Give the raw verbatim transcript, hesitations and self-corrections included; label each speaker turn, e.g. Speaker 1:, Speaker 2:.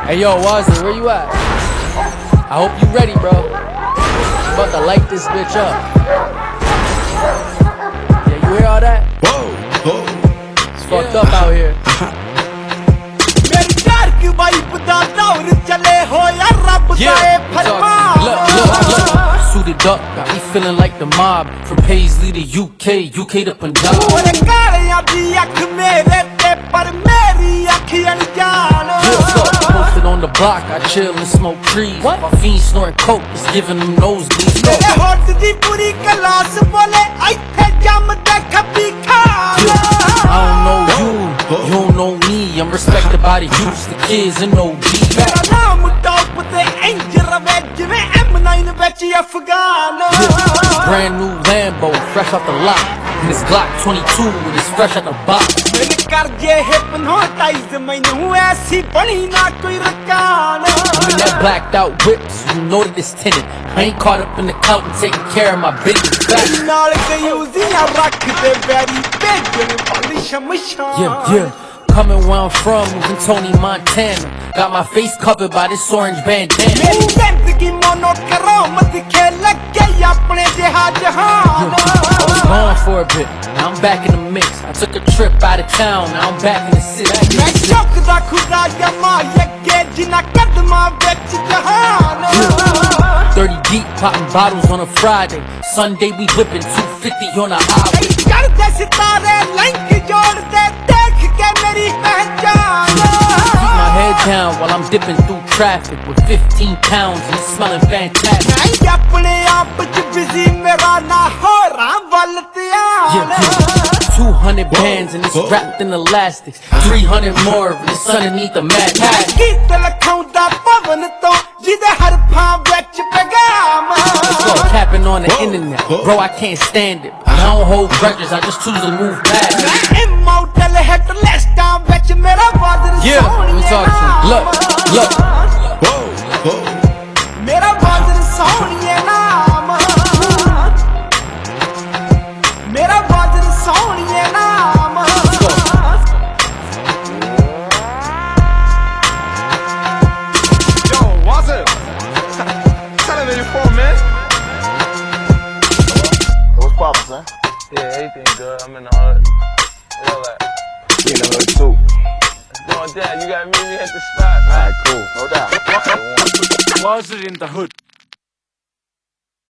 Speaker 1: Hey yo, Wazzy, where you at? I hope you ready, bro. I'm about to light this bitch up. Yeah, you hear all that?
Speaker 2: Whoa, whoa.
Speaker 1: It's fucked up out here. Yeah, look, look, look. Suited up, got me feeling like the mob. From Paisley to U K, U K to Punjab. Posted on the block, I chill and smoke trees. My fiends snorting coke, it's giving them nosebleeds. No. I don't know you, you don't know me. I'm respected by the youth, the kids and O G. Brand new Lambo, fresh off the lot. And this Glock twenty-two, and it's fresh out the box. I'm in that blacked out whip, so you know that it's tinted. I ain't caught up in the clout and taking care of my business. Yeah, yeah. Coming where I'm from, moving Tony Montana. Got my face covered by this orange bandana. Yeah. I was gone for a bit, now I'm back in the mix. I took a trip out of town, now I'm back in the city. thirty deep, popping bottles on a Friday. Sunday we whipping two fifty on a highway. Keep my head down while I'm dipping through traffic with fifteen pounds and it's smelling fantastic. Yeah, yeah. two hundred bands and it's wrapped in elastics. three hundred more and it's underneath the mat. Capping on the internet, bro, I can't stand it. I don't hold grudges, I just choose to move past it. Yeah, let me talk to you. Look, look.
Speaker 2: Whoa, whoa.
Speaker 3: Son?
Speaker 4: Yeah, everything good. I'm in the hood. Where y'all at?
Speaker 3: We in the hood too.
Speaker 4: Doing that, you gotta meet me at the spot, man.
Speaker 3: Alright, cool. No doubt.
Speaker 5: Was it in the hood?